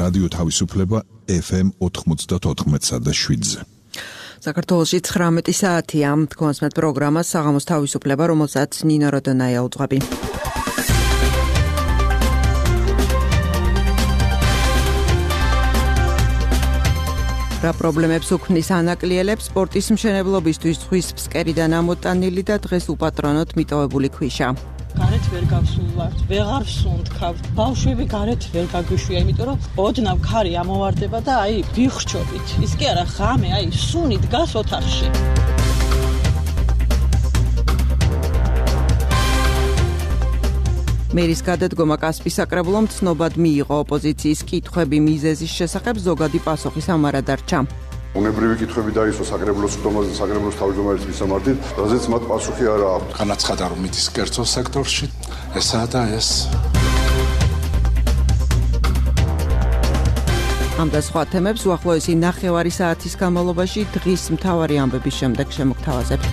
რადიო თავისუფლება FM 94.7-ზე. საქართველოში 19 საათია. თქვენს პროგრამას საღამოს თავისუფლება, რომელსაც ნინო როდონაია უძღვები. რა პრობლემებს უქმნის ანაკლიელებს სპორტის მშენებლობისთვის ზღვის ფსკერიდან ამოტანილი და დღეს უპატრონოთ მიტოვებული ქვიშა. გარეთ ვერ გავსულვართ, ვეღარ ვსუნთქავთ. ბავშვები გარეთ ვერ გაგვიშვია, იმიტომ რომ ოდნავ ქარი ამოვარდება და აი ვიხრჩობით. ის კი არა, ღამე აი სუნი დგას ოთახში. მერის გადადგომა კასპის საკრებულომ ცნობად მიიღო. ოპოზიციის კითხვები მიზეზის შესახებ ზოგადი პასუხის ამარა დარჩა. უნებრივი კითხვები დაისვა საკრებულოს ხდომაზე და საკრებულოს თავმჯდომარის მისამართით, რაზეც მათ პასუხი არ აქვს. განაცხადა, რომ მითის კერძო სექტორში ესაა და ეს. ამ და სხვა თემებს უახლოესი 9 საათის განმავლობაში დღის მთავარი ამბების შემდეგ შემოგთავაზებთ.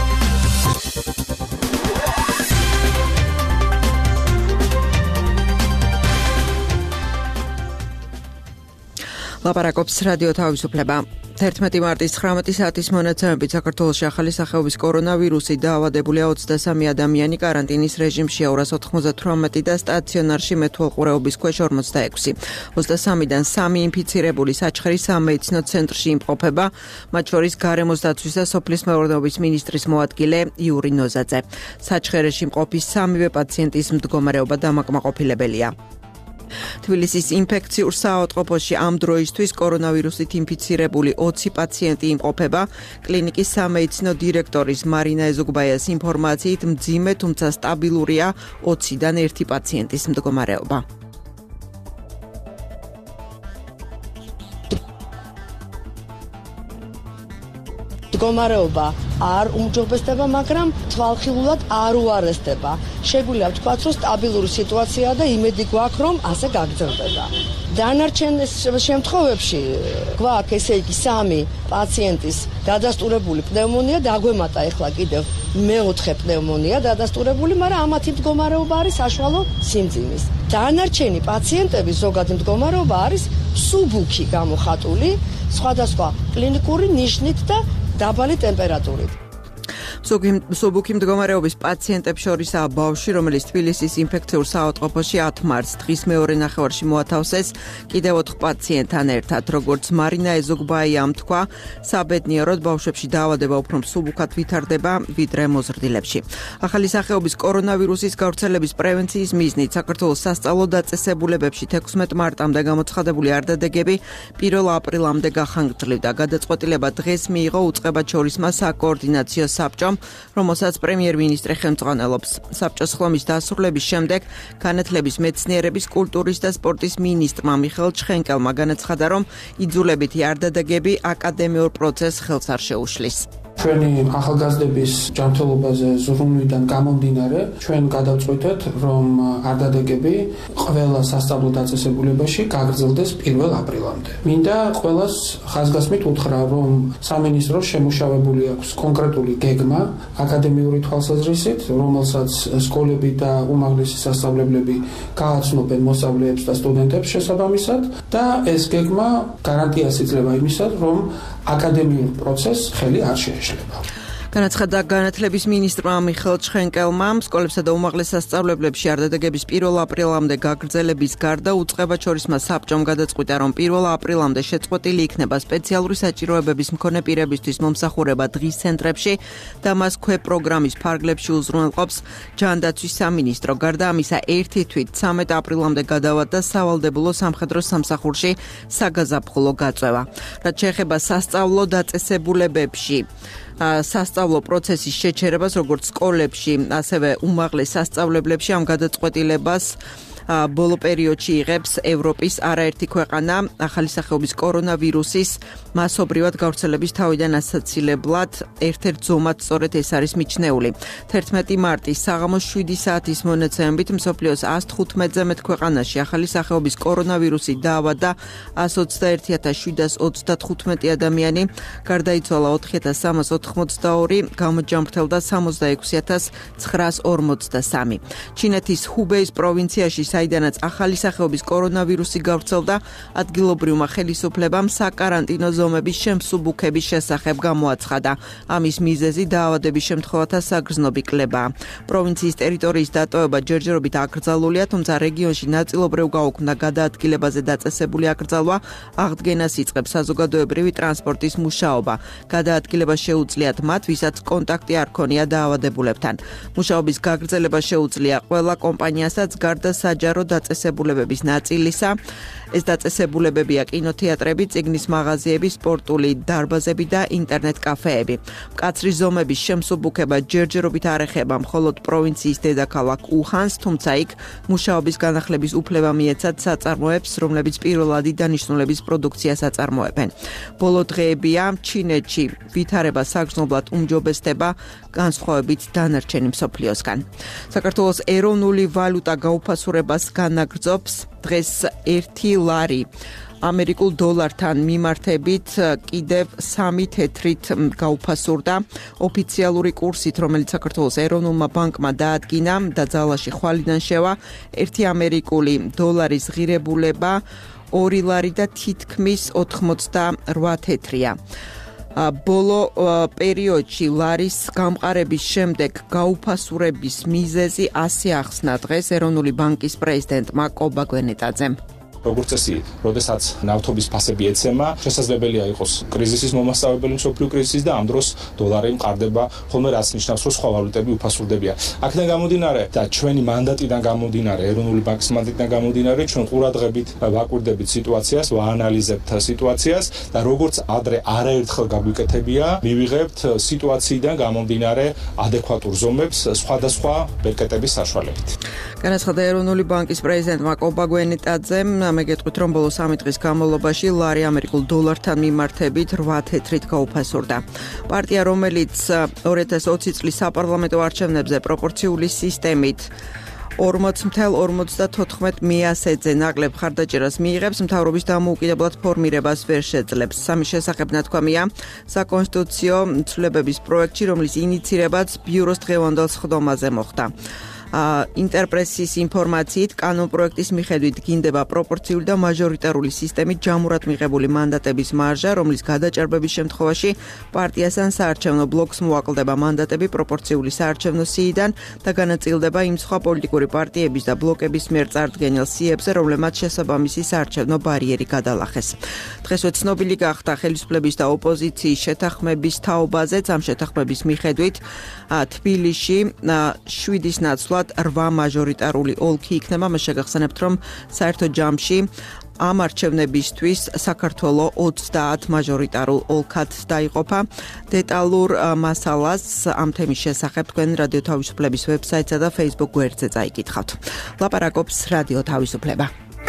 ლაპარაკობს რადიო თავისუფლება. 11 მარტის 19 საათის მონაცემებით საქართველოში ახალი სახეობის კორონავირუსი დაავადებულია 23 ადამიანი, კარანტინის რეჟიმშია 298 და სტაციონარში მეთვალყურეობის ქვეშ 46. 23-დან 3 ინფიცირებული საჩხერის სამედიცინო ცენტრში იმყოფება, მათ შორის გარემოს დაცვის და სოფლის მეურნეობის მინისტრის მოადგილე იური ნოზაძე. საჩხერეში მყოფი 3 პაციენტის მდგომარეობა დამაკმაყოფილებელია. თბილისის ინფექციურ საავადმყოფოში ამ დროისთვის კორონავირუსით ინფიცირებული 20 პაციენტი იმყოფება. კლინიკის სამედიცინო დირექტორის მარინა ეზოგბაიას ინფორმაციით მძიმე, თუმცა სტაბილურია 20-დან 1 პაციენტის მდგომარეობა. მდგომარეობა არ უმჯობესდება, მაგრამ თვალხილულად არ უარესდება. შეგვიძლია ვთქვათ, რომ სტაბილური სიტუაციაა და იმედი გვაქვს, რომ ასე გაგრძელდება. დანარჩენ შემთხვევებში გვაქვს ესე იგი 3 პაციენტის დადასტურებული პნევმონია, დაგვემატა ეხლა კიდევ მეოთხე პნევმონია დადასტურებული, მაგრამ ამათი მდგომარეობა არის საშუალო სიმძიმის. დანარჩენი პაციენტები ზოგადი მდგომარეობა არის სუბუქი გამოხატული, სხვადასხვა კლინიკური ნიშნით და დაბალი ტემპერატურით. სუბუქი მდგომარეობის პაციენტებს შორისაა ბავშვი, რომელიც თბილისის ინფექციურ საავადმყოფოში 10 მარტს დღის მეორე ნახევარში მოათავსეს კიდევ 4 პაციენტთან ერთად. როგორც მარინა ეზოგბაიამ თქვა, საბედნიეროდ ბავშვებში დაავადება უფრო მსუბუქად ვითარდება, ვიდრე მოზრდილებში. ახალი სახეობის კორონავირუსის გავრცელების პრევენციის მიზნით საქართველოს სასწავლო დაწესებულებებში 16 მარტამდე გამოცხადებული არდადეგები 1 აპრილამდე გახანგრძლივდა. გადაწყვეტილება დღეს მიიღო უწყებაჩორისმა საკოორდინაციო საბჭომ, რომელსაც პრემიერ-მინისტრი ხელმძღვანელობს. საბჭოს ხლომის დასრულების შემდეგ განათლების, მეცნიერების, კულტურის და სპორტის მინისტრმა მიხეილ ჩხენკელმა განაცხადა, რომ იძულებითი არდადეგები აკადემიურ პროცესს ხელს არ შეუშლის. ჩვენი ახალგაზრდების ჯანმრთელობაზე ზრუნვიდან გამომდინარე, ჩვენ გადავწყვიტეთ, რომ არდადეგები ყველა სასწავლო დაწესებულებაში გაგრძელდეს 1 აპრილამდე. მინდა ყველას ხაზგასმით უთხრა, რომ სამინისტროს შემუშავებული აქვს კონკრეტული გეგმა აკადემიური თვალსაზრისით, რომელსაც სკოლები და უმაღლესი სასწავლებლები გააცნობენ მოსწავლეებს და სტუდენტებს შესაბამისად და ეს გეგმა გარანტიას იძლევა იმისა, რომ აკადემიურ პროცესს ხელი არ შეეშლება. განაცხადა განათლების მინისტრმა მიხეილ ჩხენკელმა, სკოლებსა და უმაღლეს სასწავლებლებში არდადეგების 1 აპრილამდე გაგრძელების გარდა უწყებაჩორისმა საბჭომ გადაწყვიტა, რომ 1 აპრილამდე შეწყვეტილი იქნება სპეციალური საჭიროებების მქონე პირებისთვის მომსახურება დღის ცენტრებში და მას ქვეპროგრამის ფარგლებში უზრუნველყოფს ჯანდაცვის სამინისტრო. გარდა ამისა, ერთი თვით 13 აპრილამდე გადავადა სავალდებულო სამხედრო სამსახურში საგაზაფხულო გაწევა. რაც შეეხება სასწავლო დაწესებულებებში სასწავლო პროცესის შეჩერებას, როგორც სკოლებში, ასევე უმაღლეს სასწავლებლებში ამ გადაწყვეტილებას ბოლო პერიოდში იღებს ევროპის არაერთი ქვეყანა ახალი სახეობის კორონავირუსის მასობრივად გავრცელების თავიდან ასაცილებლად ერთ-ერთ ზომად სწორედ ეს არის მიჩნეული. 11 მარტის საღამოს 7 საათის მონაცემებით მსოფლიოს 115-ზე მეტ ქვეყანაში ახალი სახეობის კორონავირუსი დაავადდა 121,735 ადამიანი, გარდაიცვალა 4,382, გამოჯამრთელდა 66,943. ჩინეთის ჰუბეის პროვინციაში საიდანაც ახალი სახეობის კორონავირუსი გავრცელდა, ადგილობრივმა ხელისუფლებამ საკარანტინო ზომების შემსუბუქების შესახებ გამოაცხადა. ამის მიზეზი დაავადების შემთხვევათა საგრძნობი კლებაა. პროვინციის ტერიტორიის დატოვება ჯერჯერობით აკრძალულია, თუმცა რეგიონში ნაწილობრივ გაუქმდა გადაადგილებაზე დაწესებული აკრძალვა, აღდგენას იწყებს საზოგადოებრივი ტრანსპორტის მუშაობა. გადაადგილება შეუძლიათ მათ, ვისაც კონტაქტი არ ქონია დაავადებულებთან. მუშაობის გაგრძელება შეუძლია ყველა კომპანიასაც გარდა საჯარო დაწესებულებების ნაწილისა. ეს დაწესებულებებია კინოთეატრები, წიგნის მაღაზიები, სპორტული დარბაზები და ინტერნეტ კაფეები. მკაცრი ზომების შემსუბუქება ჯერჯერობით არ ეხება მხოლოდ პროვინციის დედაქალაქ უჰანს, თუმცა იქ მუშაობის განახლების უფლება მიეცათ საწარმოებს, რომლებიც პირველადი დანიშნულების პროდუქციას აწარმოებენ. ბოლო დღეებია ჩინეთში ვითარება საგრძნობლად უმჯობესდება განსხვავებით დანარჩენი მსოფლიოსგან. საქართველოს ეროვნული ვალუტა გაუფასურებას განაგრძობს. დღეს 1 ლარი ამერიკულ დოლართან მიმართებით კიდევ 3 თეთრით გაუფასურდა. ოფიციალური კურსით, რომელიც საქართველოს ეროვნულმა ბანკმა დაადგინა და ძალაში ხვალიდან შევა, 1 ამერიკული დოლარის ღირებულება 2 ლარი და თითქმის 88 თეთრია. ბოლო პერიოდში ლარის გამყარების შემდეგ გაუფასურების მიზეზი ასე ახსნა დღეს ეროვნული ბანკის პრეზიდენტმა კობა გვენეტაძემ. როგორც წესი, როდესაც ნავთობის ფასები ეცემა, შესაძლებელია იყოს კრიზისის მომასწავებელი მსოფლიო კრიზისის და ამ დროს დოლარი მყარდება, ხოლმე რაც ნიშნავს, რომ სხვა ვალუტები უფასურდებიან. აქედან გამომდინარე და ჩვენი მანდატიდან გამომდინარე, ეროვნული ბანკის მანდატიდან გამომდინარე, ჩვენ ყურადღებით ვაკვირდებით სიტუაციას, ვაანალიზებთ სიტუაციას და როგორც ადრე არაერთხელ გაგვიკეთებია, მივიღებთ სიტუაციიდან გამომდინარე ადეკვატურ ზომებს სხვადასხვა ბერკეტების საშუალებით. განაცხადა ეროვნული ბანკის პრეზიდენტმა კობა გვენეტაძემ. მეგეთყვით, რომ ბოლო 3 დღის განმავლობაში ლარი ამერიკულ დოლართან მიმართებით 8 თეთრით გაუფასურდა. პარტია, რომელიც 2020 წლის საპარლამენტო არჩევნებზე პროპორციული სისტემით 40,54 მიასედზე ნაკლებ ხარდაჭერას მიიღებს, მთავრობის დამოუკიდებლად ფორმირებას ვერ შეძლებს. სამის შესახებ ნათქვამია საკონსტიტუციო ცვლილებების პროექტში, რომლის ინიცირებაც ბიუროს დღევანდელ სხდომაზე მოხდა. ინტერპრესის ინფორმაციით კანონპროექტის მიხედვით გინდება პროპორციული და მაჟორიტარული სისტემით ჯამურად მიღებული მანდატების მარჟა, რომლის გადაჭარბების შემთხვევაში პარტიას ან საარჩევნო ბლოკს მოაკლდება მანდატები პროპორციული საარჩევნო სიიდან და განაწილდება იმ სხვა პოლიტიკური პარტიების და ბლოკების მიერ წარდგენილ სიებზე, რომლებმაც შესაბამისი საარჩევნო ბარიერი გადალახეს. დღესვე ცნობილი გახდა ხელისუფლების და ოპოზიციის შეთანხმების თაობაზეც. ამ შეთანხმების მიხედვით თბილისში 7-ის ნაცვლად 8 მაჟორიტარული ოლქი იქნება. მას შეგახსენებთ, რომ საერთო ჯამში ამ არჩევნებისთვის საქართველო 30 მაჟორიტარულ ოლქად დაიყოფა. დეტალურ მასალას ამ თემის შესახებ თქვენ რადიო თავისუფლების ვებსაიტსა და Facebook გვერდზე წაიკითხავთ. ლაპარაკობს რადიო თავისუფლება.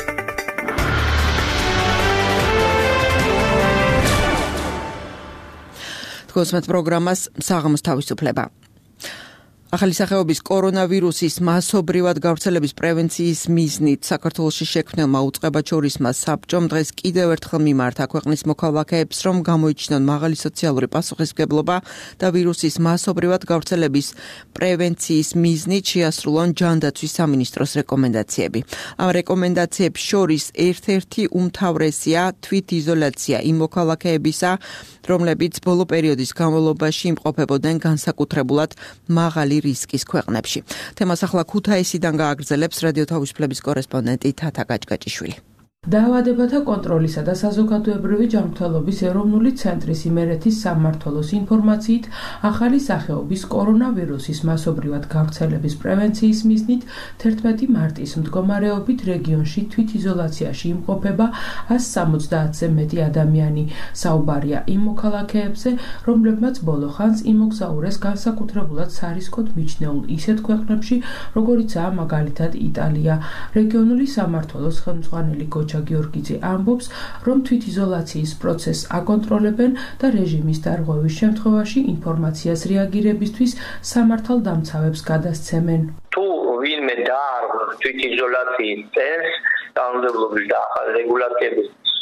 თქვენს პროგრამას საღამოს თავისუფლება. ახალი სახეობის კორონავირუსის მასობრივად გავრცელების პრევენციის მიზნით საქართველოში შექმნილმა უწყებაჩორისმა საბჭომ დღეს კიდევ ერთხელ მიმართა ქვეყნის მოქალაქეებს, რომ გამოიჩინონ მაღალი სოციალური პასუხისმგებლობა და ვირუსის მასობრივად გავრცელების პრევენციის მიზნით შეასრულონ ჯანდაცვის სამინისტროს რეკომენდაციები. ამ რეკომენდაციებს შორის ერთ-ერთი უმთავრესია თვითიზოლაცია იმ მოქალაქეებისა, რომლებიც ბოლო პერიოდის განმავლობაში იმყოფებოდნენ განსაკუთრებულად მაღალი რისკის ქვეყნებში. თემას ახლა ქუთაისიდან გააგრძელებს რადიო თავისუფლების კორესპონდენტი თათა გაჭგაჭიშვილი. დაავადებათა კონტროლისა და საზოგადოებრივი ჯანმრთელობის ეროვნული ცენტრის იმერეთის სამმართველოს ინფორმაციით, ახალი სახეობის კორონავირუსის მასობრივად გავრცელების პრევენციის მიზნით 11 მარტის მდგომარეობით რეგიონში თვითიზოლაციაში იმყოფება 170-ზე მეტი ადამიანი. საუბარია იმ მოქალაქეებზე, რომლებმაც ბოლო ხანს იმოგზაურეს განსაკუთრებულად სარისკოდ მიჩნეულ ისეთ ქვეყნებში, როგორიცაა მაგალითად იტალია. რეგიონული სამმართველოს ხელმძღვანელი გოჩა გიორგიძე ამბობს, რომ თვითიზოლაციის პროცესს აკონტროლებენ და რეჟიმის დარღვევის შემთხვევაში ინფორმაციას რეაგირებისთვის სამართალდამცავებს გადასცემენ. თუ ვინმე დაარღვევს თვითიზოლაციის წესს, კანონმდებლობის და ახალი რეგულაციების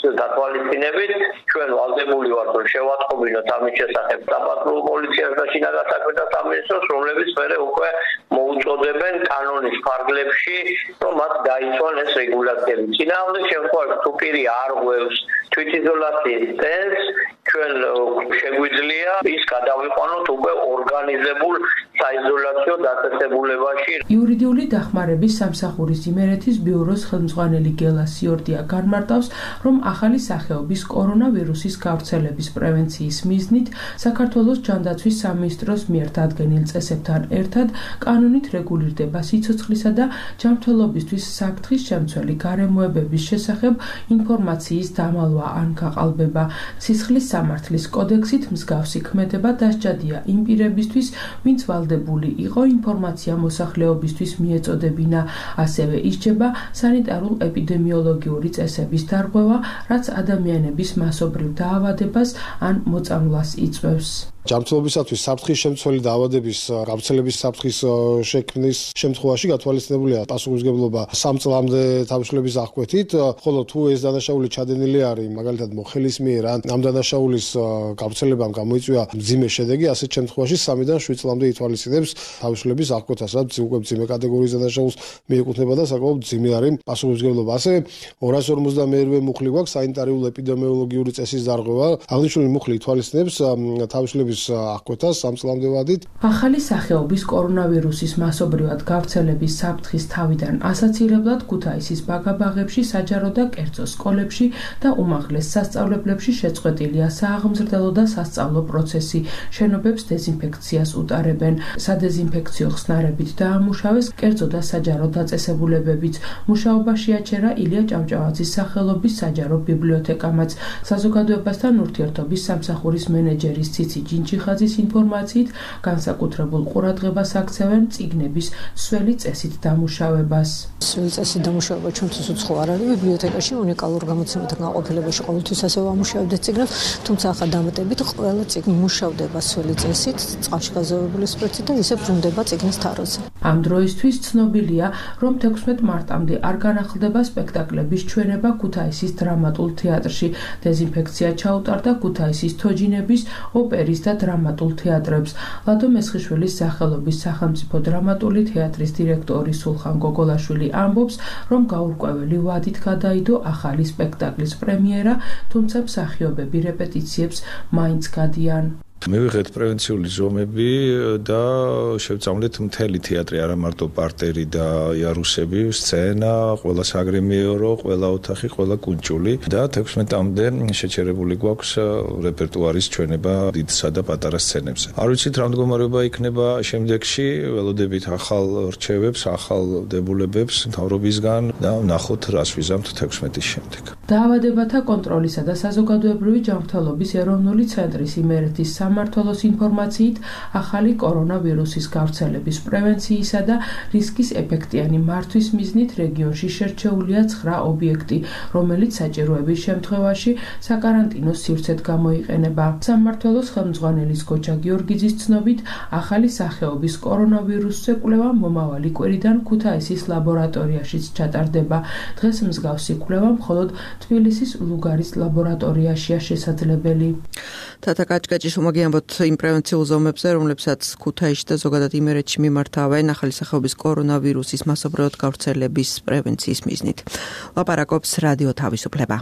გათვალისწინებით ჩვენ ვალდებული ვართ რომ შევატყობინოთ ამის შესახებ საპატრულო პოლიციას და შინაგან საქმეთა სამინისტროს, რომლებიც მერე უკვე მოუწოდებენ კანონის ფარგლებში, რომ მათ დაიცვან ეს რეგულაციები. წინააღმდეგ შემთხვევაში თუ პირი არ ღვევს თვითიზოლაციის წესს, ჩვენ შეგვიძლია ის გადავიყვანოთ უკვე ორგანიზებულ საიზოლაციო დაწესებულებაში. იურიდიული დახმარების სამსახურის იმერეთის ბიუროს ხელმძღვანელი გელა სიორდია განმარტავს, რომ ახალი სახეობის კორონავირუსის გავრცელების პრევენციის მიზნით საქართველოს ჯანდაცვის სამინისტროს მიერ დადგენილ წესებთან ერთად კანონით რეგულირდება სიცოცხლისა და ჯანმრთელობისთვის საფრთხის შემცველი გარემოებების შესახებ ინფორმაციის დამალვა ან გაყალბება. სისხლის სამართლის კოდექსით მსგავსი ქმედება დასჯადია იმ პირებისთვის, ვინც ვალდებული იყო ინფორმაცია მოსახლეობისთვის მიეწოდებინა. ასევე ისჯება სანიტარულ ეპიდემიოლოგიური წესების დარღვევა, რაც ადამიანების მასობრივ დაავადებას ან მოწამვლას იწვევს. ჯანმრთელობისათვის საფრთხის შემცველი დაავადების გავრცელების საფრთხის შექმნის შემთხვევაში გათვალისწინებულია პასუხისმგებლობა 3 წლამდე თავისუფლების აღკვეთით, ხოლო თუ ეს დანაშაული ჩადენილი არის მაგალითად მოხელის მიერ ან ამ დანაშაულის გავრცელებამ გამოიწვია მძიმე შედეგი, ასეთ შემთხვევაში 3-დან 7 წლამდე ითვალისწინებს თავისუფლების აღკვეთას, რაც უკვე მძიმე კატეგორიის დანაშაულს მიეკუთვნება და საკმაოდ მძიმე არის პასუხისმგებლობა. ასევე 252-ე მუხლი გვაქვს სანიტარულ ეპიდემიოლოგიური წესის დარღვევა. აღნიშნული მუხლი ითვალისწინებს თავისუფლების აღკვეთას 3 წლამდე ვადით. ახალი სახეობის კორონავირუსის მასობრივად გავრცელების საფრთხის თავიდან ასაცილებლად ქუთაისის ბაგაბაღებში, საჯარო და კერძო სკოლებში და უმაღლეს სასწავლებლებში შეწყვეტილია სააღმზრდელო და სასწავლო პროცესი. შენობებს დეზინფექციას უტარებენ. სადეზინფექციო ხსნარებით დაამუშავეს კერძო და საჯარო დაწესებულებებიც. მუშაობაში აჩერა ილია ჭავჭავაძის სახელობის საჯარო ბიბლიოთეკამაც. საზოგადოებასთან ურთიერთობის სამსახურის მენეჯერის ციცი ჯინჯიხაძის ინფორმაციით, განსაკუთრებულ ყურადღებას აქცევენ წიგნების სველი წესით დამუშავებას. სველი წესით დამუშავება ჩვენთვის უცხო არ არის. ბიბლიოთეკაში უნიკალურ გამოცემათა განყოფილებაში ყოველთვის ასევე ვამუშავებთ წიგნებს, თუმცა ახლა დამატებით ყველა წიგნი მუშავდება სველი წესით, წყალში გაზოვებული სპირტით და ისე ბრუნდება წიგნის თაროზე. ამ დროისთვის ცნობილია, რომ 16 მარტამდე არ განახლდება სპექტაკლების ჩვენება ქუთაისის დრამატულ თეატრში. დეზინფექცია ჩაუტარდა ქუთაისის თოჯინების, ოპერის და დრამატულ თეატრებს. ლადო მესხიშვილის სახელობის სახელმწიფო დრამატული თეატრის დირექტორი სულხან გოგოლაშვილი ამბობს, რომ გაურკვეველი ვადით გადაიდო ახალი სპექტაკლის პრემიერა, თუმცა მსახიობები რეპეტიციებს მაინც გადიან. მივიღეთ პრევენციული ზომები და შევწავლეთ მთელი თეატრი, არა მარტო პარტერი და იარუსები, სცენა, ყველა საგრემიერო, ყველა ოთახი, ყველა კუნჭული და 16-მდე შეჩერებული გვაქვს რეპერტუარის ჩვენება დიდსა და პატარა სცენებზე. არ ვიცით რა მდგომარეობა იქნება შემდეგში, ველოდებით ახალ რჩევებს, ახალ დებულებებს მთავრობისგან და ვნახოთ რას ვიზამთ 16-ის შემდეგ. დაავადებათა კონტროლისა და საზოგადოებრივი ჯანმრთელობის ეროვნული ცენტრის იმერეთის სამმართველოს ინფორმაციით, ახალი კორონავირუსის გავრცელების პრევენციისა და რისკის ეფექტიანი მართვის მიზნით რეგიონში შერჩეულია 9 ობიექტი, რომელიც საჭიროების შემთხვევაში საკარანტინო სივრცედ გამოიყენება. სამმართველოს ხელმძღვანელის გოჩა გიორგიძის ცნობით, ახალი სახეობის კორონავირუსზე კვლევა მომავალი კვირიდან ქუთაისის ლაბორატორიაშიც ჩატარდება. დღეს მსგავსი კვლევა მხოლოდ თბილისის ლუგარის ლაბორატორიაშია შესაძლებელი. თათა კაჭკაჭის უმაგიანბოთ იმ პრევენციულ ზომებზე, რომლებსაც ქუთაისში და ზოგადად იმერეთში მიმართავენ ახალი სახეობის კორონავირუსის მასობრივად გავრცელების პრევენციის მიზნით. ლაპარაკობს რადიო თავისუფლება.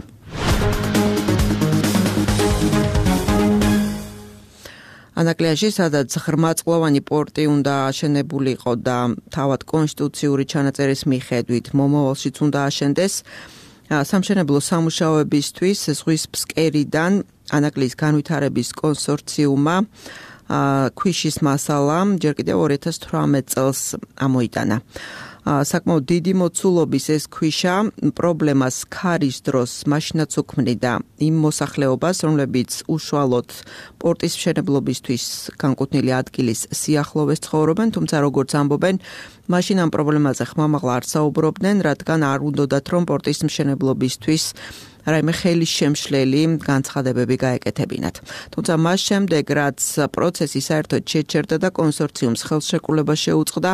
ანაკლიაში, სადაც ღრმაწყლოვანი პორტი უნდა აშენებულიყო და თავად კონსტიტუციური ჩანაწერის მიხედვით მომავალშიც უნდა აშენდეს, სამშენებლო სამუშაოებისთვის ზღვის ფსკერიდან ანაკლის განვითარების კონსორციუმმა ქვიშის მასალა ჯერ კიდევ 2018 წელს ამოიტანა. საკმაოდ დიდი მოცულობის ეს ქვიშა პრობლემას ქარის დროს მაშინაც უქმნიდა იმ მოსახლეობას, რომლებიც უშუალოდ პორტის მშენებლობისთვის განკუთვნილი ადგილის სიახლოვეს ცხოვრობენ, თუმცა როგორც ამბობენ, მაშინ ამ პრობლემაზე ხმამაღლა არ საუბრობდნენ, რადგან არ უნდოდათ რომ პორტის მშენებლობისთვის რაიმე ხელის შემშლელი განცხადებები გაეკეთებინათ. თუმცა მას შემდეგ, რაც პროცესი საერთოდ შეჩერდა და კონსორციუმს ხელშეკრულება შეუწყდა,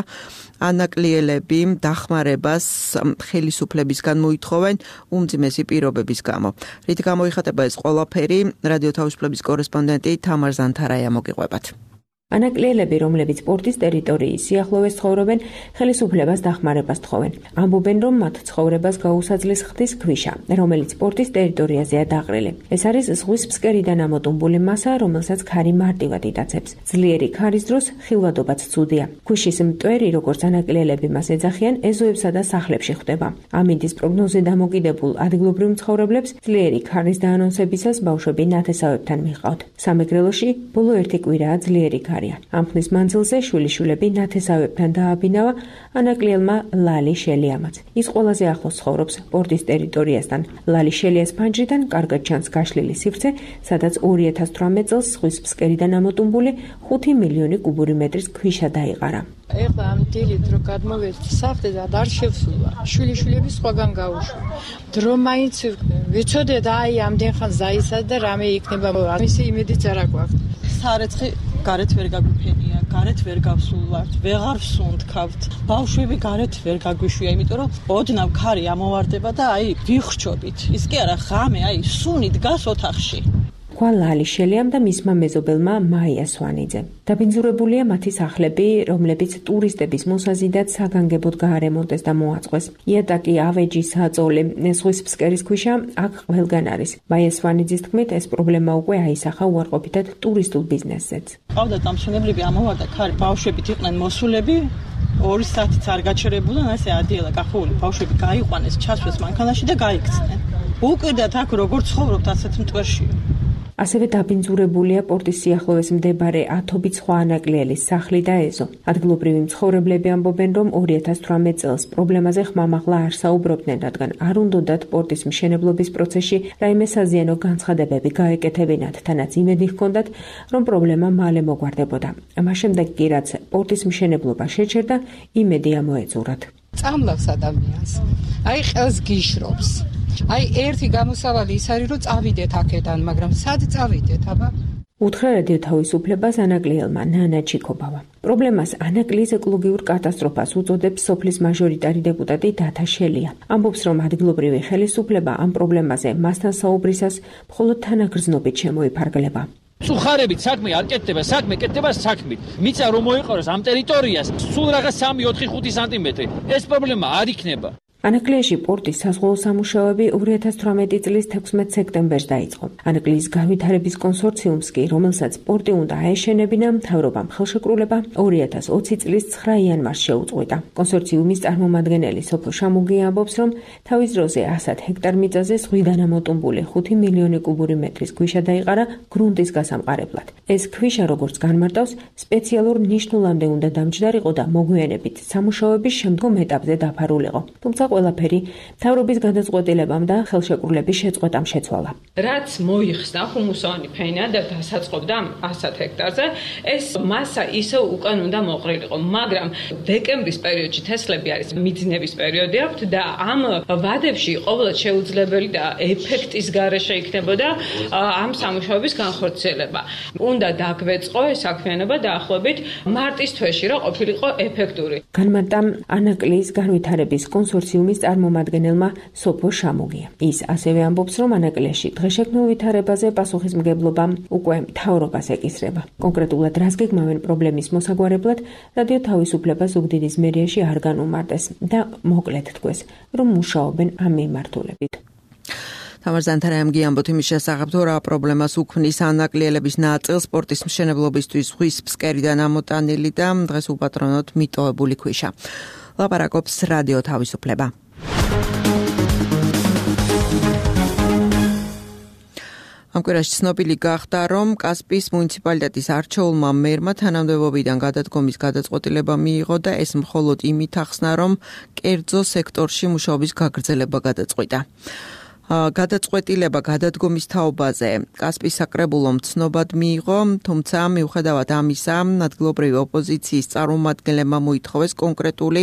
ანაკლიელები დახმარებას ხელისუფლებისგან მოითხოვენ უმძიმესი პირობების გამო. რით გამოიხატება ეს ყველაფერი, რადიო თავისუფლების კორესპონდენტი თამარ ზანთარაია მოგიყვებათ. ანაკლიელები, რომლებიც პორტის ტერიტორიის სიახლოვეს ცხოვრობენ, ხელისუფლებას დახმარებას თხოვენ. ამბობენ, რომ მათ ცხოვრებას გაუსაძლეს ხდის ქვიშა, რომელიც პორტის ტერიტორიაზეა დაყრილი. ეს არის ზღვის ფსკერიდან ამოტუმბული მასა, რომელსაც ქარი მარტივად იტაცებს. ძლიერი ქარის დროს ხილვადობაც ცუდია. ქვიშის მტვერი, როგორც ანაკლიელები მას ეძახიან, ეზოებსა და სახლებში ხვდება. ამინდის პროგნოზე დამოკიდებულ ადგილობრივ მცხოვრებლებს ძლიერი ქარის დაანონსებისას ბავშვები ნათესავებთან მიჰყავთ. სამეგრელოში ბოლო ერთი კვირაა ძლიერი ქარი. ამ ხნის მანძილზე შვილიშვილები ნათესავებთან დააბინავა ანაკლიელმა ლალი შელიამაც. ის ყველაზე ახლოს ცხოვრობს პორტის ტერიტორიასთან. ლალი შელიას ფანჯრიდან კარგად ჩანს გაშლილი სივრცე, სადაც 2018 წელს ზღვის ფსკერიდან ამოტუმბული 5 მილიონი კუბური მეტრის ქვიშა დაიყარა. ეხლა ამ დილით რო გადმოვედი სახლზე და არ შევსულა. შვილიშვილები სხვაგან გაუშვა. დრო მაინც ვიცოდე და აი ამდენ ხანს დაისა და რამე იქნება. ამისი იმედიც არ აქვს. სარეცხი გარეთ ვერ გაგვიფენია, გარეთ ვერ გავსულვართ, ვეღარ ვსუნთქავთ. ბავშვები გარეთ ვერ გაგვიშვია, იმიტომ რომ ოდნავ ქარი ამოვარდება და აი ვიხრჩობით. ის კი არა, ღამე აი სუნი დგას ოთახში. თქვა ლალი შელიამ და მისმა მეზობელმა მაია სვანიძე. დაბინძურებულია მათი სახლები, რომლებიც ტურისტების მოსაზიდად საგანგებოდ გაარემონტეს და მოაწყვეს. იატაკი, ავეჯი, საწოლი, ზღვის ფსკერის ქვიშა აქ ყველგან არის. მაია სვანიძის თქმით, ეს პრობლემა უკვე აისახა უარყოფითად ტურისტულ ბიზნესზეც. ყავდა დამსვენებლები, ამოვარდა ქარი, ბავშვებით იყვნენ მოსულები. 2 საათიც არ გაჩერებულან, ასე ადიელა კახული ბავშვები გაიყვანეს, ჩასვეს მანქანაში და გაიქცნენ. უკვირდათ აქ როგორ ცხოვრობთ ასეთ მტვერში. ასევე დაბინძურებულია პორტის სიახლოვეს მდებარე ათობით სხვა ანაკლიელის სახლი და ეზო. ადგილობრივი მცხოვრებლები ამბობენ, რომ 2018 წელს პრობლემაზე ხმამაღლა არ საუბრობდნენ, რადგან არ უნდათ პორტის მშენებლობის პროცესში რაიმე საზიანო განცხადებები გაეკეთებინათ, თანაც იმედი ჰქონდათ, რომ პრობლემა მალე მოგვარდებოდა. მას შემდეგ კი რაც პორტის მშენებლობა შეჩერდა, იმედი ამოეწურათ. წამლავს ადამიანს. აი ყელს გიშრობს. აი ერთი გამოსავალი ის არის რომ წავიდეთ აქედან, მაგრამ სად წავიდეთ, აბა? უთხრა რადიო თავისუფლებას ანაკლიელმა ნანა ჩიკობავა. პრობლემას ანაკლიის ეკოლოგიურ კატასტროფას უწოდებს სოფლის მაჟორიტარი დეპუტატი დათა შელია. ამბობს, რომ ადგილობრივი ხელისუფლება ამ პრობლემაზე მასთან საუბრისას მხოლოდ თანაგრძნობით შემოიფარგლება. წუხარებით საქმე არ კეთდება, საქმე კეთდება საქმით. მიწა რომ მოიყაროს ამ ტერიტორიას, სულ რაღაც 3-4-5 სანტიმეტრი. ეს პრობლემა არ იქნება. ანაკლიაში პორტის საზღვაო სამუშაოები 2018 წლის 16 სექტემბერს დაიწყო. ანაკლიის განვითარების კონსორციუმს კი, რომელსაც პორტი უნდა აეშენებინა, მთავრობამ ხელშეკრულება 2020 წლის 9 იანვარს შეუწყვეტა. კონსორციუმის წარმომადგენელი სოფო შამუგი ამბობს, რომ თავის დროზე 100 ჰექტარ მიწაზე ზღვიდან ამოტუმბული 5 მილიონი კუბური მეტრის ქვიშა დაიყარა გრუნტის გასამყარებლად. ეს ქვიშა, როგორც განმარტავს, სპეციალურ ნიშნულამდე უნდა დამჯდარიყო და მოგვიანებით სამუშაოების შემდგომ ეტაპზე დაფარულიყო. თუმცა ყველაფერი მთავრობის გადაწყვეტილებამ და ხელშეკრულების შეწყვეტამ შეცვალა. რაც მოიხსნა ხუმუსოვანი ფენა და დასაწყობდა 100 ჰექტარზე, ეს მასა ისევ უკან უნდა მოყრილიყო, მაგრამ დეკემბრის პერიოდში თესლები არის მიძნების პერიოდი აქვთ და ამ ვადებში ყოველად შეუძლებელი და ეფექტის გარეშე იქნებოდა ამ სამუშაოების განხორციელება. უნდა დაგვეწყო ეს საქმიანობა დაახლოებით მარტის თვეში, რომ ყოფილიყო ეფექტური. განმარტა ანაკლიის განვითარების კონსორციუმის წარმომადგენელმა სოფო შამუგია. ის ასევე ამბობს, რომ ანაკლიაში დღეშექმნილ ვითარებაზე პასუხისმგებლობა უკვე მთავრობას ეკისრება. კონკრეტულად რას გეგმავენ პრობლემის მოსაგვარებლად, რადიო თავისუფლება ზუგდიდის მერიაში არ განუმარტეს და მოკლედ თქვეს, რომ მუშაობენ ამ მიმართულებით. თამარ ზანთარაიამ გიამბოთ იმის შესახებ, თუ რა პრობლემას უქმნის ანაკლიელების ნაწილს პორტის მშენებლობისთვის ზღვის ფსკერიდან ამოტანილი და დღეს უპატრონოდ მიტოვებული ქვიშა. ლაპარაკობს რადიო თავისუფლება. ამ კვირაში ცნობილი გახდა, რომ კასპიის მუნიციპალიტეტის არჩეულმა მერმა თანამდებობიდან გადადგომის გადაწყვეტილება მიიღო და ეს მხოლოდ იმით ახსნა, რომ კერძო სექტორში მუშაობის გაგრძელება გადაწყვიტა. გადაწყვეტილება გადადგომის თაობაზე კასპიის საკრებულომ ცნობად მიიღო, თუმცა მიუხედავად ამისა, ადგილობრივი ოპოზიციის წარმომადგენლებმა მოითხოვეს კონკრეტული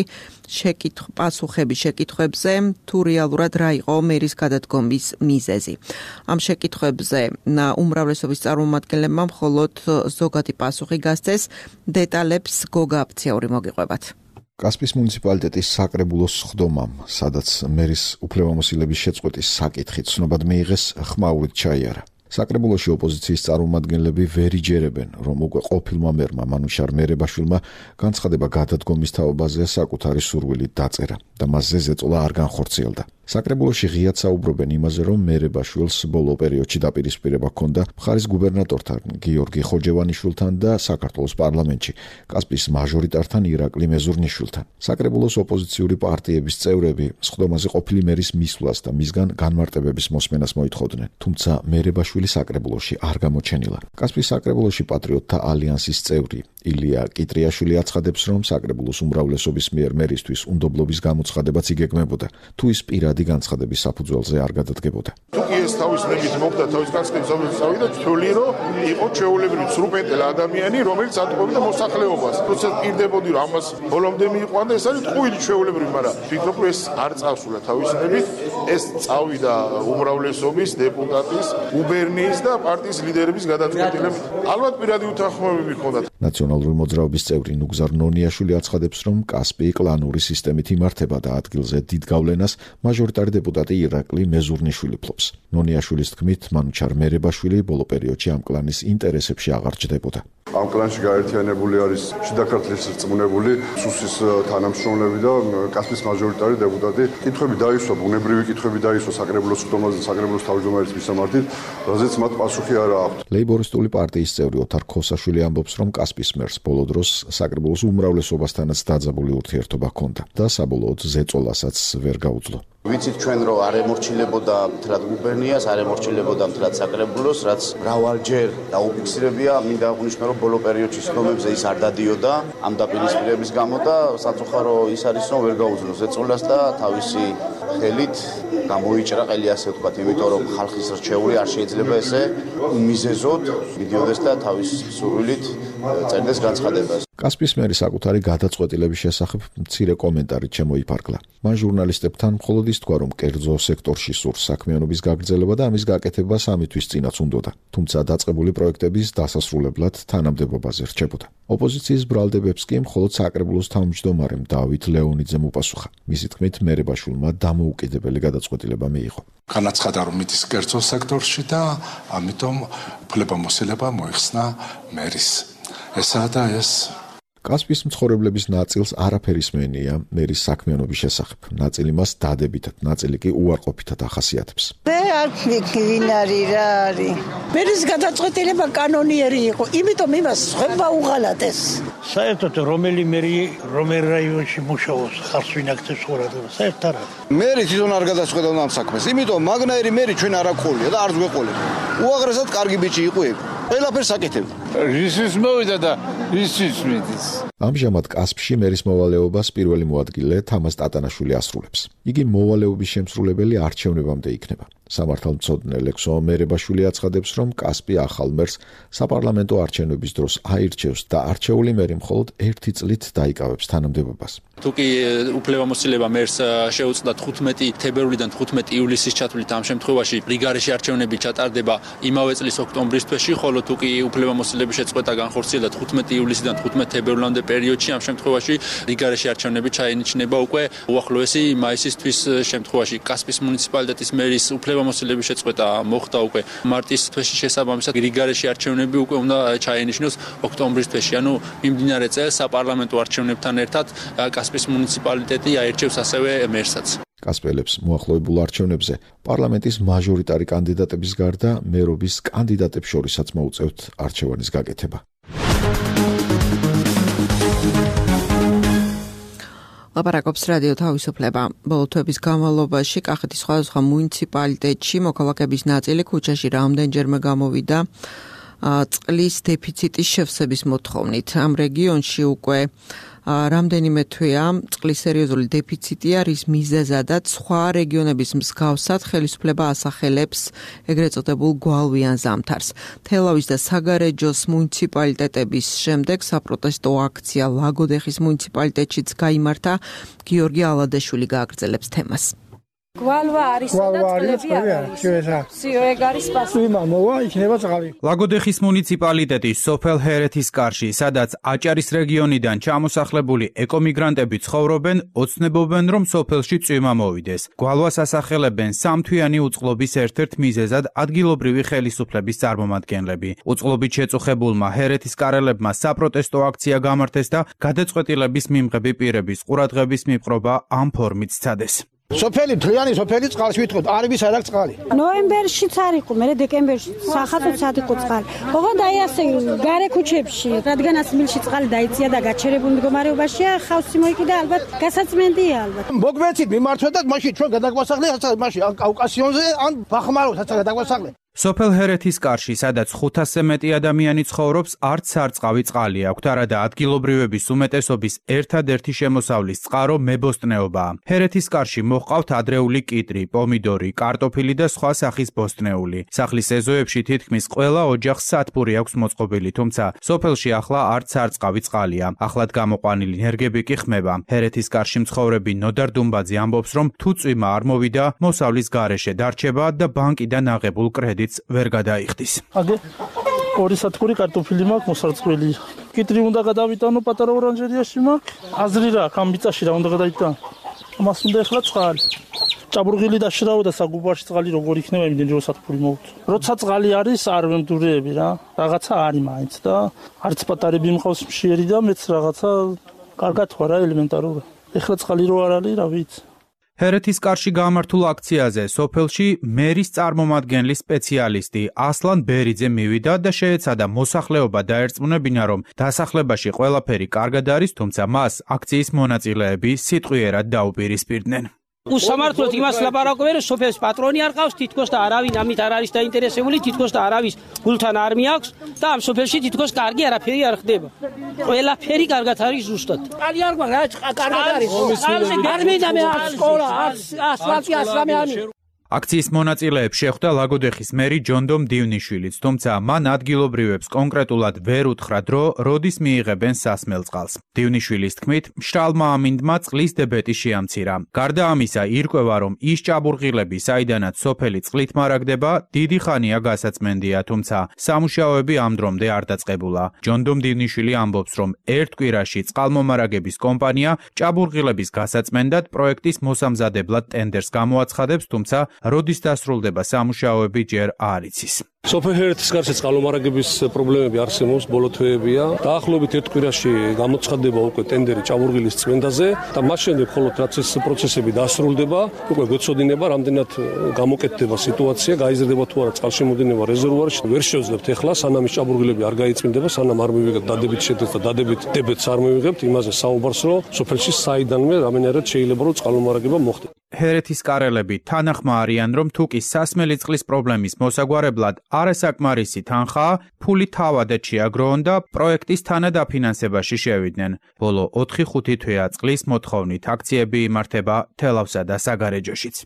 პასუხების შეკითხვებზე, თუ რეალურად რა იყო მერის გადადგომის მიზეზი. ამ შეკითხვებზე უმრავლესობის წარმომადგენლებმა მხოლოდ ზოგადი პასუხი გასცეს, დეტალებს გოგა აფციური მოგიყვებათ. კასპიის მუნიციპალიტეტის საკრებულოს სხდომამ, სადაც მერის უფლებამოსილების შეწყვეტის საკითხი ცნობად მიიღეს, ხმაურით ჩაიარა. საკრებულოში ოპოზიციის წარმომადგენლები ვერ იჯერებენ, რომ უკვე ყოფილმა მერმა მანუშარ მერებაშვილმა განცხადება გადადგომის თაობაზე საკუთარი სურვილით დაწერა და მასზე ზეწოლა არ განხორციელდა. საკრებულოში ღიად საუბრობენ იმაზე, რომ მერებაშვილს ბოლო პერიოდში დაპირისპირება ჰქონდა მხარის გუბერნატორთან გიორგი ხოჯევანიშვილთან და საქართველოს პარლამენტში კასპიის მაჟორიტართან ირაკლი მეზურნიშვილთან. საკრებულოს ოპოზიციური პარტიების წევრები სხდომაზე ყოფილი მერის მისვლას და მისგან განმარტებების მოსმენას მოითხოვდნენ, თუმცა მერებაშვილი საკრებულოში არ გამოჩენილა. კასპიის საკრებულოში პატრიოტთა ალიანსის წევრი ილია კიტრიაშვილი აცხადებს, რომ საკრებულოს უმრავლესობის მიერ მერისთვის უნდობლობის გამოცხადებაც იგეგმებოდა, თუ ის პირადი განცხადების საფუძველზე არ გადადგებოდა. თუ კი ეს თავის ნებით მოხდა თავის განცხადების საფუძველზე და თვლი რომ იყო ჩვეულებრივი სრუპენტელ ადამიანი, რომელიც ატყობდა მოსახლეობას. როცა პირდებოდი რომ ამას ბოლომდე მიიყვანდა, ეს არის ტყუილი ჩვეულებრივი, მაგრამ ფიქრობ რომ ეს არ წავსულა თავის ნებით, ეს წავიდა უმრავლესობის დეპუტატის, გუბერნიის და პარტიის ლიდერების გადაწყვეტილებით. ალბათ პირადი უთანხმოებები ჰქონდათ. ნაციონალური მოძრაობის წევრი ნუგზარ ნონიაშვილი აცხადებს, რომ კასპი კლანური სისტემით იმართება და ადგილზე დიდ გავლენას მაჟორიტარი დეპუტატი ირაკლი მეზურნიშვილი ფლობს. ნონიაშვილის თქმით, მანუჩარ მერებაშვილი ბოლო პერიოდში ამ კლანის ინტერესებში აღარ ჯდებოდა. ამ კლანში გაერთიანებული არის შიდა ქართლის რწმუნებული სუსის თანამშრომლები და კასპიის მაჟორიტარი დეპუტატი. კითხვები დაისვა, ბუნებრივი კითხვები დაისვა საკრებულოს სხდომაზე, საკრებულოს თავმჯდომარის მისამართით, რაზეც მათ პასუხი არ აქვთ. ლეიბორისტული პარტიის წევრი ოთარ ქოსაშვილი ამბობს, რომ კასპიის მერს ბოლო დროს საკრებულოს უმრავლესობასთანაც დაძაბული ურთიერთობა ჰქონდა და საბოლოოდ ზეწოლასაც ვერ გაუძლო. ვიცით ჩვენ რომ არ ემორჩილებოდა მთლად გუბერნიას, არ ემორჩილებოდა მთლად საკრებულოს, რაც მრავალჯერ დაუფიქსირებია, მინდა აღვნიშნო რომ ბოლო პერიოდში სხდომებზე ის არ დადიოდა ამ დაპირისპირების გამო და საწუხარო ის არის რომ ვერ გაუძლო ზეწოლას და თავისი ხელით გამოიჭრა ყელი ასე ვთქვათ, იმიტომ რომ ხალხის რჩეული არ შეიძლება ესე უმიზეზოდ მიდიოდეს და თავის სურვილით წერდეს განცხადებას. კასპიის მერი საკუთარი გადაწყვეტილების შესახებ მცირე კომენტარით შემოიფარგლა. მან ჟურნალისტებთან მხოლოდ ის თქვა, რომ კერძო სექტორში სურს საქმიანობის გაგრძელება და ამის გაკეთება სამი თვის წინაც უნდოდა, თუმცა დაწყებული პროექტების დასასრულებლად თანამდებობაზე რჩებოდა. ოპოზიციის ბრალდებებს კი მხოლოდ საკრებულოს თავმჯდომარემ დავით ლეონიძემ უპასუხა. მისი თქმით, მერებაშვილმა დამოუკიდებელი გადაწყვეტილება მიიღო. განაცხადა, რომ მიდის კერძო სექტორში და ამიტომ უფლებამოსილება მოიხსნა მერის. ესაა და ეს კასპიის მცხოვრებლების ნაწილს არაფერი სმენია მერის საქმიანობის შესახებ. ნაწილი მას დადებითად, ნაწილი კი უარყოფითად ახასიათებს. მე არ ვიქნარი რა არის. მერის გადაწყვეტილება კანონიერი იყო, იმიტომ იმას ხება უღალატეს. საერთოდ რომელი მერი რომელ რაიონში მუშაობს, ხარს ვინ აქცევს ყურადღებას, საერთოდ არა. მერი თვითონ არ გადაწყვეტდა ამ საქმეს, იმიტომ მაგნაირი მერი ჩვენ არ აყოლია და არ გვეყოლება. უაღრესად კარგი ბიჭი იყო ეგ. ყველაფერს აკეთებდა. რის მოვიდა და რის მიდის. ამჟამად კასპში მერის მოვალეობას პირველი მოადგილე თამაზ ტატანაშვილი ასრულებს. იგი მოვალეობის შემსრულებელი არჩევნებამდე იქნება. სამართალმცოდნე ლექსო მერებაშვილი აცხადებს, რომ კასპი ახალ მერს საპარლამენტო არჩევნების დროს აირჩევს და არჩეული მერი მხოლოდ 1 წლით დაიკავებს თანამდებობას. თუკი უფლებამოსილება მერს შეუწყდა 15 თებერვლიდან 15 ივლისის ჩათვლით, ამ შემთხვევაში რიგარეში არჩევნები ჩატარდება იმავე წლის ოქტომბრის თვეში, ხოლო თუკი უფლებამოსილების შეწყვეტა განხორციელდა 15 ივლისიდან 15 თებერვლამდე პერიოდში, ამ შემთხვევაში რიგარეში არჩევნები ჩაინიშნება უკვე უახლოესი მაისის თვის შემთხვევაში. კასპის მუნიციპალიტეტის მერის უფლებამოსილების შეწყვეტა მოხდა უკვე მარტის თვეში, შესაბამისად რიგარეში არჩევნები უკვე უნდა ჩაინიშნოს ოქტომბრის თვეში. ანუ მიმდინარე წელს საპარლამენტო არჩევნებთან ერთად კასპის მუნიციპალიტეტი აირჩევს ასევე მერსაც. კასპელებს მოახლოებულ არჩევნებზე პარლამენტის მაჟორიტარი კანდიდატების გარდა მერობის კანდიდატებს შორისაც მოუწევთ არჩევანის გაკეთება. ლაპარაკობს რადიო თავისუფლება. ბოლო თვეების განმავლობაში კახეთის სხვადასხვა მუნიციპალიტეტში მოქალაქეების ნაწილი ქუჩაში რამდენჯერმე გამოვიდა წყლის დეფიციტის შევსების მოთხოვნით. ამ რეგიონში უკვე რამდენიმე თვეა წყლის სერიოზული დეფიციტია, რის მიზეზადაც სხვა რეგიონების მსგავსად ხელისუფლება ასახელებს ეგრეთ წოდებულ გვალვიან ზამთარს. თელავის და საგარეჯოს მუნიციპალიტეტების შემდეგ საპროტესტო აქცია ლაგოდეხის მუნიციპალიტეტშიც გაიმართა. გიორგი ალადეშვილი გააგრძელებს თემას. გვალვა არის და წყლები არის. ეგ არის პასუხი. იქნება წყალი. ლაგოდეხის მუნიციპალიტეტის სოფელ ჰერეთის კარში, სადაც აჭარის რეგიონიდან ჩამოსახლებული ეკომიგრანტები ცხოვრობენ, ოცნებობენ, რომ სოფელში წვიმა მოვიდეს. გვალვას ასახელებენ სამთვიანი უწყლობის ერთ-ერთ მიზეზად ადგილობრივი ხელისუფლების წარმომადგენლები. უწყლობით შეწუხებულმა ჰერეთის კარელებმა საპროტესტო აქცია გამართეს და გადაწყვეტილების მიმღები პირების ყურადღების მიპყრობა ამ ფორმით სცადეს. სოფელი თლიანი სოფელი წყალს ვითხოვთ, არ ვის არა წყალი. ნოემბერშიც არ იყო, მე დეკემბერში სახათოც იყო წყალი. ოღონდ აი ასე გარე ქუჩებში, რადგანაც მილში წყალი დაიწია და გაჩერებულ მდგომარეობაშია, ხავსი მოიკიდა ალბათ, გასაწმენდია ალბათ. მოგვეცით მიმართვეთ და მაშინ ჩვენ გადაგვასახლე, მაშინ კავკასიონზე ან ბახმაროს გადაგვასახლე. სოფელ ჰერეთის კარში, სადაც 500-ზე მეტი ადამიანი ცხოვრობს, არც სარწყავი წყალი აქვთ, არადა ადგილობრივების უმეტესობის ერთადერთი შემოსავლის წყარო მებოსტნეობაა. ჰერეთის კარში მოჰყავთ ადრეული კიტრი, პომიდორი, კარტოფილი და სხვა სახის ბოსტნეული. სახლის ეზოებში თითქმის ყველა ოჯახს სათბური აქვს მოწყობილი, თუმცა სოფელში ახლა არც სარწყავი წყალია. ახლად გამოყვანილი ნერგები კი ხმება. ჰერეთის კარში მცხოვრები ნოდარ დუმბაძე ამბობს, რომ თუ წვიმა არ მოვიდა, მოსავლის გარეშე დარჩება და ბანკიდან აღებულ კრედიტს ვერ გადაიხდის. აგე ორი სათბური კარტოფილი მაქვს მოსარწყველი. კიტრი უნდა გადავიტანო პატარა ორანჟერიაში მაქვს. აზრი რა, ამ მიწაში რა უნდა გადაიტანო. ამას უნდა ეხლა წყალი. ჭაბურღილი დაშრავო და საგუბარში წყალი როგორ იქნება, იმდენ ჯერ სათბური მოვუწ. როცა წყალი არის, არ ვემდურეები რა. რაღაცა არის მაინც და არც პატარები მყავს მშიერი და მეც რაღაცა კარგად ვარ რა ელემენტარული. ეხლა წყალი რო არ არის, რა ვიცი. ჰერეთის კარში გამართულ აქციაზე სოფელში მერის წარმომადგენლის სპეციალისტი ასლან ბერიძე მივიდა და შეეცადა მოსახლეობა დაერწმუნებინა, რომ დასახლებაში ყველაფერი კარგად არის, თუმცა მას აქციის მონაწილეები სიტყვიერად დაუპირისპირდნენ. უსამართლოდ იმას ლაპარაკობენ, რომ სოფელს პატრონი არ ყავს, თითქოს და არავინ ამით არ არის დაინტერესებული, თითქოს და არავის გულთან არ მიაქვს და ამ სოფელში თითქოს კარგი არაფერი არ ხდება. ყველაფერი კარგად არის ზუსტად. წყალი არ გვაქვს, კარგად არის. არ მინდა მე სკოლა, ასფალტი ასრამე ამი. აქციის მონაწილეებს შეხვდა ლაგოდეხის მერი ჯონდომ დივნიშვილიც, თუმცა მან ადგილობრივებს კონკრეტულად ვერ უთხრა დრო, როდის მიიღებენ სასმელ წყალს. დივნიშვილის თქმით, მშრალმა ამინდმა წყლის დებეტი შეამცირა. გარდა ამისა, ირკვევა, რომ ის ჭაბურღილები, საიდანაც სოფელი წყლით მარაგდება, დიდი ხანია გასაწმენდია, თუმცა სამუშაოები ამ დრომდე არ დაწყებულა. ჯონდომ დივნიშვილი ამბობს, რომ ერთ კვირაში წყალმომარაგების კომპანია ჭაბურღილების გასაწმენდად პროექტის მოსამზადებლად ტენდერს გამოაცხადებს, თუმცა როდის დასრულდება სამუშაოები ჯერ არ იცის. სოფელ ჰერეთის კარში წყალმომარაგების პრობლემები არსებობს, ბოლო თვეებია. დაახლოებით ერთ კვირაში გამოცხადდება უკვე ტენდერი ჭაბურღილის წმენდაზე და მას შემდეგ მხოლოდ რაც ეს პროცესები დასრულდება, უკვე გვეცოდინება, რამდენად გამოკეთდება სიტუაცია, გაიზრდება თუ არა წყალშემოდინება რეზერვუარში. ვერ შევძლებთ ეხლა, სანამ ის ჭაბურღილები არ გაიწმინდება, სანამ არ მივიღებთ დადებით შედეგს და დადებით დებეტს არ მივიღებთ, იმაზე საუბარს, რომ სოფელში საიდანვე რამდენადაც შეიძლება რომ წყალმომარაგება მოხდეს. ჰერეთის კარელები თანახმა არიან, რომ თუკი სასმელი წყლის პრობლემის მოსაგვარებლად არასაკმარისი თანხაა, ფული თავადაც შეაგროვონ და პროექტის თანადაფინანსებაში შევიდნენ. ბოლო 4-5 თვეა წყლის მოთხოვნით აქციები იმართება თელავსა და საგარეჯოშიც.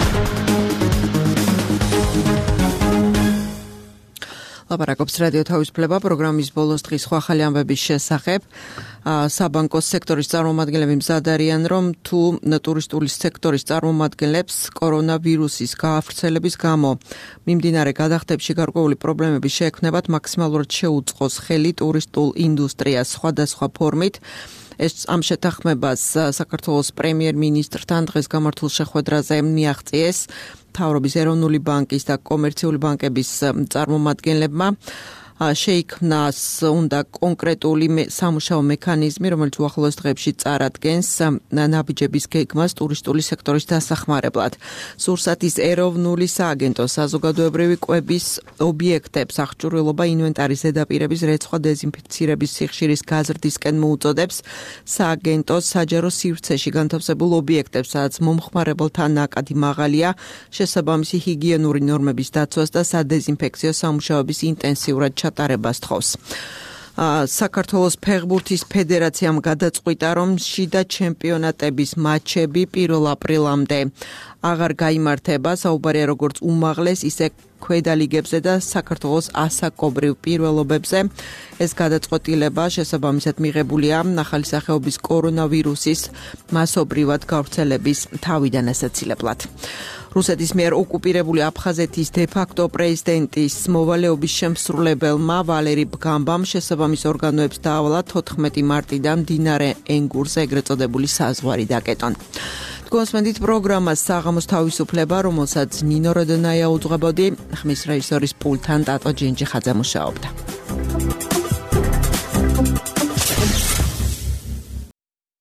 ლაპარაკობს რადიო თავისუფლება პროგრამის ბოლოს დღის სხვა ახალი ამბების შესახებ. საბანკო სექტორის წარმომადგენლები მზად არიან, რომ თუ ტურისტული სექტორის წარმომადგენლებს კორონავირუსის გაავრცელების გამო მიმდინარე გადახდებში გარკვეული პრობლემები შეექმნებათ, მაქსიმალურად შეუწყოს ხელი ტურისტულ ინდუსტრიას სხვადასხვა ფორმით. ეს ამ შეთანხმებას საქართველოს პრემიერ-მინისტრთან დღეს გამართულ შეხვედრაზე მიაღწიეს მთავრობის ეროვნული ბანკის და კომერციული ბანკების წარმომადგენლებმა. შეიქმნას უნდა კონკრეტული სამუშაო მექანიზმი, რომელიც უახლოეს დღეებში წარადგენს ნაბიჯების გეგმას ტურისტული სექტორის დასახმარებლად. სურსათის ეროვნული სააგენტო საზოგადოებრივი კვების ობიექტებს აღჭურვილობა ინვენტარის ზედაპირების რეცხვა დეზინფექცირების სიხშირის გაზრდისკენ მოუწოდებს. სააგენტოს საჯარო სივრცეში განთავსებულ ობიექტებს, სადაც მომხმარებელთა ნაკადი მაღალია, შესაბამისი ჰიგიენური ნორმების დაცვას და სადეზინფექციო სამუშაოების ინტენსიურად ჩატარებას თხოვს. საქართველოს ფეხბურთის ფედერაციამ გადაწყვიტა, რომ შიდა ჩემპიონატების მატჩები 1 აპრილამდე აღარ გაიმართება, საუბარია როგორც უმაღლეს, ისე ქვედა ლიგებზე და საქართველოს ასაკობრივ პირველობებზე. ეს გადაწყვეტილება შესაბამისად მიღებულია ახალი სახეობის კორონავირუსის მასობრივად გავრცელების თავიდან ასაცილებლად. რუსეთის მიერ ოკუპირებული აფხაზეთის დე-ფაქტო პრეზიდენტის მოვალეობის შემსრულებელმა ვალერი ბგამბამ შესაბამის ორგანოებს დაავალა 14 მარტიდან მდინარე ენგურზე ეგრეთ წოდებული საზღვარი დაკეტონ. გონსმენდით პროგრამას საღამოს თავისუფლება, რომელსაც ნინო როდონაია უძღვებოდი, ხმის რეჟისორის პულტთან ტატო ჯინჯიხაძე მუშაობდა.